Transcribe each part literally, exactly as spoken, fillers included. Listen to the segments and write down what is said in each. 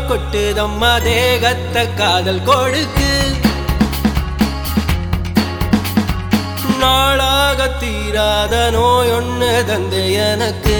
கொட்டுதம்மா தேகத்த காதல் கொடுக்கு நாளாக தீராத நோய் ஒன்று தந்தை எனக்கு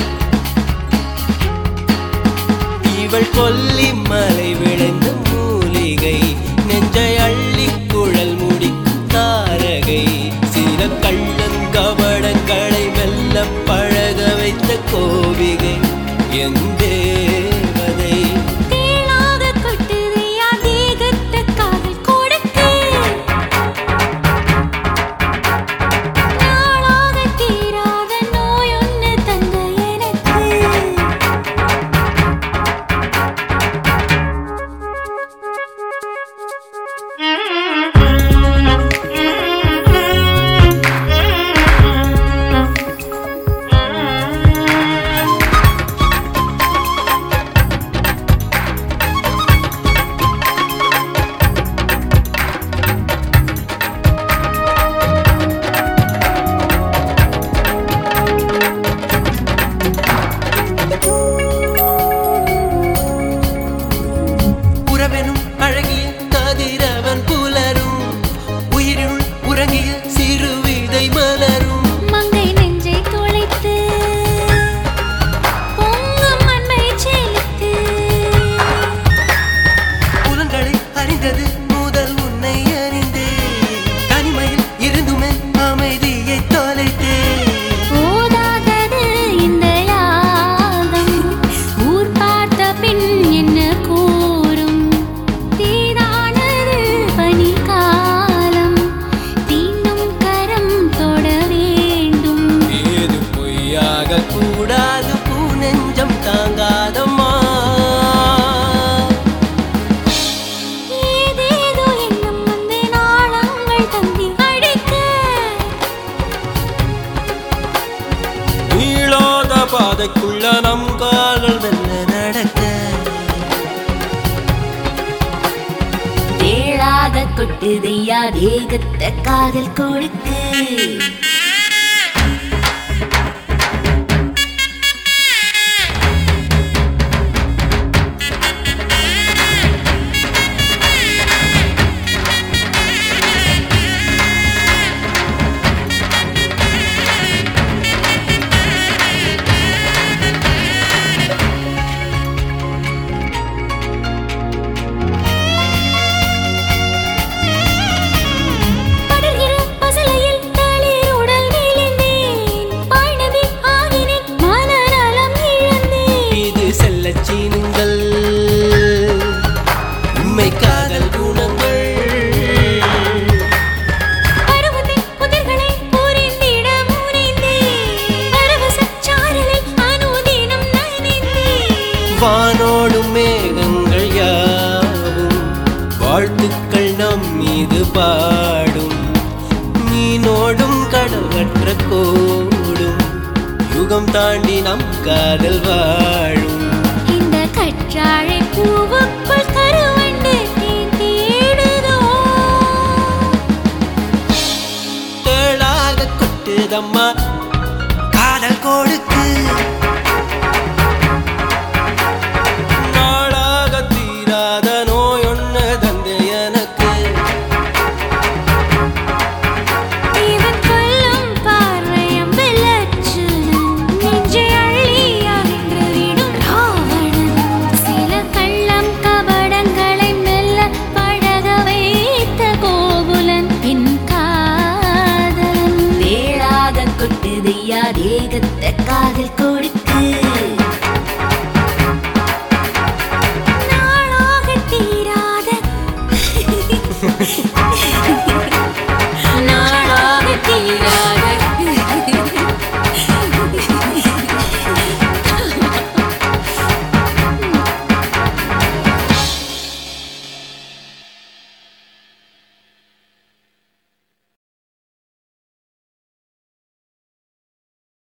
இவள் கொல்லி மலை விளைந்த மூலிகை நெஞ்சை அள்ளி குழல் முடிக்கும் தாரகை சில கள்ளங்கபடங்களை மெல்ல பழக வைத்த கோவிகை என் தேவதை தேளாக கொட்டுதையா தேகத்த காதல் கொடுக்கு நாளாக தீராத நோய் ஒன்று தந்த எனக்கு அழகிய கதிரவன் புலரும் உயிரினுள் உறங்கிய சிறு விதை மலரும் மங்கை நெஞ்சை தொலைத்து பொங்கும் மண்மை செலுத்து புலன்களை அறிந்தது முதல் உன்னை அறிந்தே தனிமையில் இருந்துமே அமைதியை தொலைத்தே போதாதது இந்த யாகம் ஊர் பார்த்த பின் என்ன கூறும் தீதானது பனிக்காலம் தீண்டும் கரம் தொட வேண்டும் ஏது பொய்யாக கூடாது பூ நெஞ்சம் தாங்காதம்மா ஏதேதோ எண்ணம் வந்து நாளங்கள் தந்தி அடிக்க நீளாத பாதைக்குள்ள நம் கால்கள் மெல்ல நடக்க தேளாக கொட்டுதையா தேகத்த காதல் கொடுக்கு படர்கிற பசலையில் தளிர் உடல் விழுந்தேன் பாய்நதி ஆகினேன் மனநலம் இழந்தேன் இது செல்லச் சீனுங்கள் உண்மை காதல் குணங்கள் பருவத்தின் புதிர்களை புரிந்திட முனைந்தேன் பரவசச் சாரலில் அனுதினம் நனைந்தேன் வானோடும் மேகங்கள் யாவும் வாழ்த்துக்கள் நம் மீது பாடும் மீனோடும் கடலற்ற கோடும் யுகம் தாண்டி நம் காதல் வாழும் இந்த கற்றாழை பூவுக்குள் கருவண்டு தேன் தேடுதோ தேளாக கொட்டுதம்மா